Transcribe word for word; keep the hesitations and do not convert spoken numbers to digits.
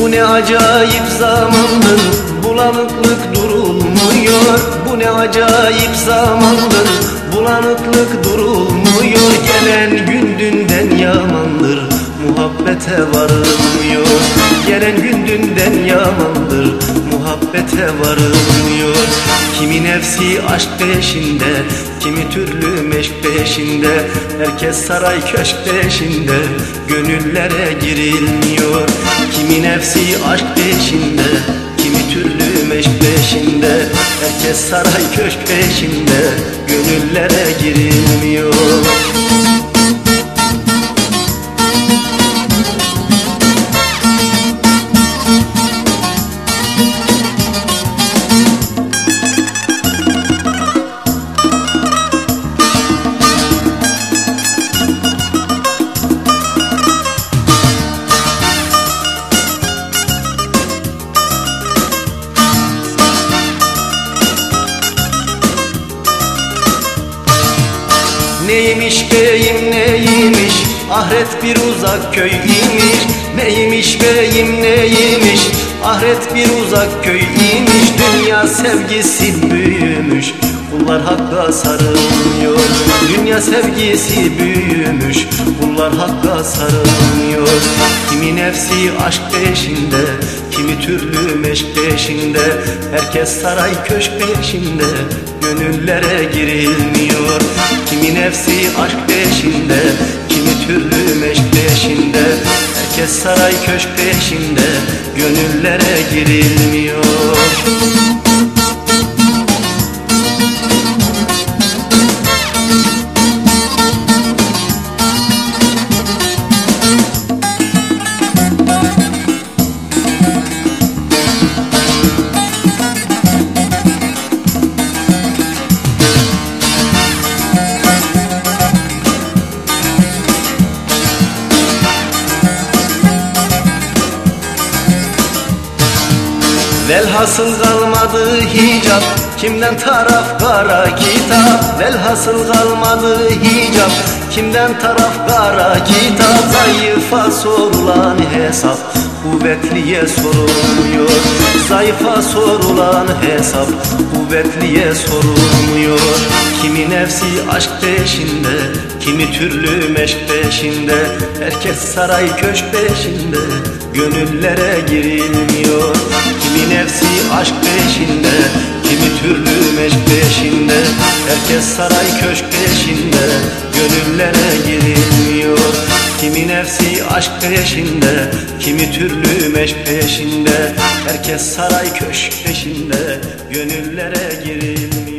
Bu ne acayip zamandır, bulanıklık durulmuyor. Bu ne acayip zamandır, bulanıklık durulmuyor. Gelen gün dünden yamandır, muhabbete varılmıyor. Gelen gün dünden yamandır, muhabbete varılmıyor. Kimi nefsi aşk peşinde, kimi türlü meşk peşinde. Herkes saray köşk peşinde, gönüllere girilmiyor. Kimi nefsi aşk peşinde, kimi türlü meşk peşinde. Herkes saray köşk peşinde, gönüllere girilmiyor. Neymiş beyim neymiş, ahiret bir uzak köy imiş. Neymiş beyim neymiş, ahiret bir uzak köy imiş. Dünya sevgisi büyümüş, kullar hakka sarılmıyor. Dünya sevgisi büyümüş, kullar hakka sarılmıyor. Kimi nefsi aşk peşinde, kimi türlü meşk peşinde. Herkes saray köşk peşinde, gönüllere girilmiyor. Kimi nefsi aşk peşinde, kimi türlü meşk peşinde. Herkes saray köşk peşinde, gönüllere girilmiyor. Velhasıl kalmadı hicap, kimden taraf kara kitap. Velhasıl kalmadı hicap, kimden taraf kara kitap. Zayıfa sorulan hesap, kuvvetliye sorulmuyor. Zayıfa sorulan hesap, kuvvetliye sorulmuyor. Kimi nefsi aşk peşinde, kimi türlü meşk peşinde. Herkes saray köşk peşinde, gönüllere girilmiyor. Kimi nefsi aşk peşinde, kimi türlü meşk peşinde. Herkes saray köşk peşinde, gönüllere girilmiyor. Kimi nefsi aşk peşinde, kimi türlü meşk peşinde. Herkes saray köşk peşinde, gönüllere girilmiyor.